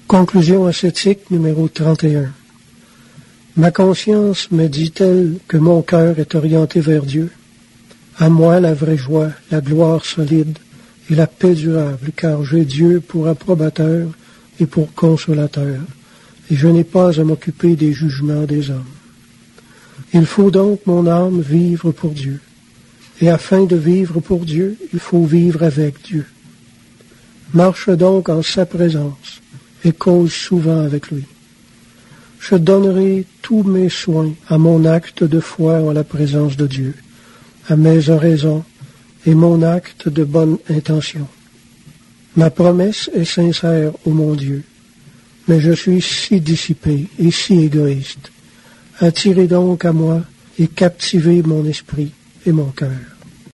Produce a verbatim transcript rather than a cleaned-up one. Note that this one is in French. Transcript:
Conclusion ascétique numéro trente et un. Ma conscience me dit-elle que mon cœur est orienté vers Dieu. À moi la vraie joie, la gloire solide et la paix durable, car j'ai Dieu pour approbateur et pour consolateur, et je n'ai pas à m'occuper des jugements des hommes. Il faut donc, mon âme, vivre pour Dieu. Et afin de vivre pour Dieu, il faut vivre avec Dieu. Marche donc en sa présence et cause souvent avec lui. Je donnerai tous mes soins à mon acte de foi en la présence de Dieu, à mes oraisons et mon acte de bonne intention. Ma promesse est sincère, ô mon Dieu, mais je suis si dissipé et si égoïste. Attirez donc à moi et captivez mon esprit et mon cœur.